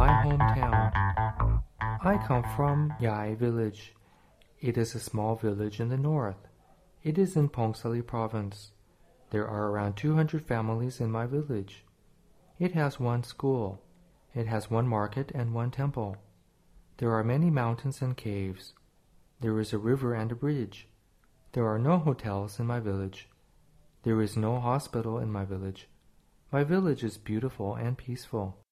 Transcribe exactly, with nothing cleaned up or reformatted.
my hometown. I come from Yai village. It is a small village in the north. It is in Phongsali province. There are around two hundred families in my village. It has one school. It has one market and one temple. There are many mountains and caves. There is a river and a bridge. There are no hotels in my village. There is no hospital in my village. My village is beautiful and peaceful.